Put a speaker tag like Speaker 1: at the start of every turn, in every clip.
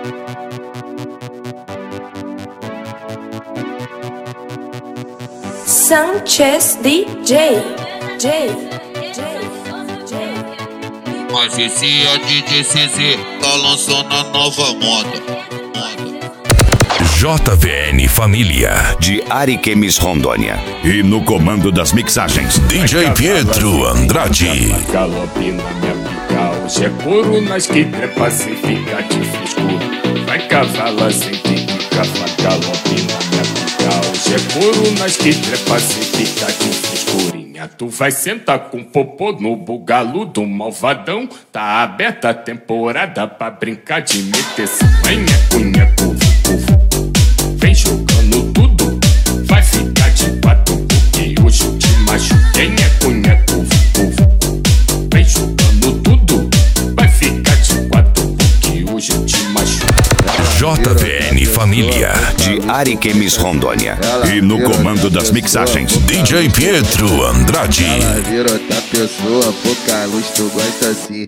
Speaker 1: Sanchez DJ.
Speaker 2: Mas esse é DJ CZ, tá lançando a nova moda.
Speaker 3: JVN Família
Speaker 4: de Ariquemes, Rondônia.
Speaker 3: E no comando das mixagens, DJ Pietro Andrade.
Speaker 5: Galope na minha pica, hoje é couro nas que trepa sem ficar de frescura. Vai cavala sem pica, galope na minha pica, hoje é couro nas que trepa sem ficar de frescurinha. Tu vai sentar com popô no bugalo do malvadão. Tá aberta a temporada pra brincar de meter nheco, vem jogando tudo, vai ficar de quatro porque hoje eu te machuquei, nheco, vem jogando tudo, vai ficar de quatro porque hoje eu te machuquei.
Speaker 3: JVN Família
Speaker 4: de Ariquemes, Rondônia.
Speaker 3: E no comando das mixagens, DJ Pietro Andrade.
Speaker 6: Ela vira outra pessoa, pouca luz, tu gosta assim.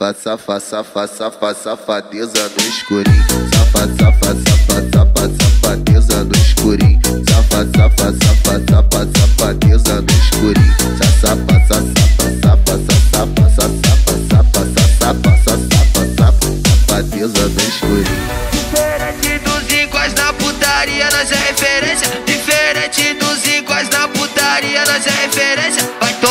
Speaker 6: Safadeza no escurinho. Safadeza no escurinho. Safadeza no escurinho. Safadeza no escurinho.
Speaker 7: Diferente dos iguais na putaria, nós é referência. Diferente dos iguais na putaria, nós é referência.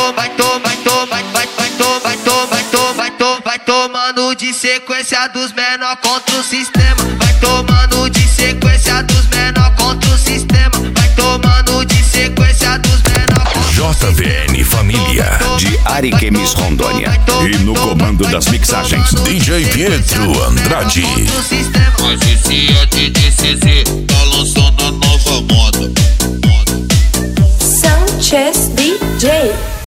Speaker 7: Vai tomando de sequência dos menor contra o sistema. Vai tomando de sequência dos menor contra o sistema. Vai tomando de sequência dos menor contra o sistema.
Speaker 3: JVN Família
Speaker 4: de Ariquemes, Rondônia.
Speaker 3: E no comando das mixagens, DJ Pietro Andrade.
Speaker 2: Mas esse é DJ CZ, tá lançando a nova moda.
Speaker 1: Sanchez DJ.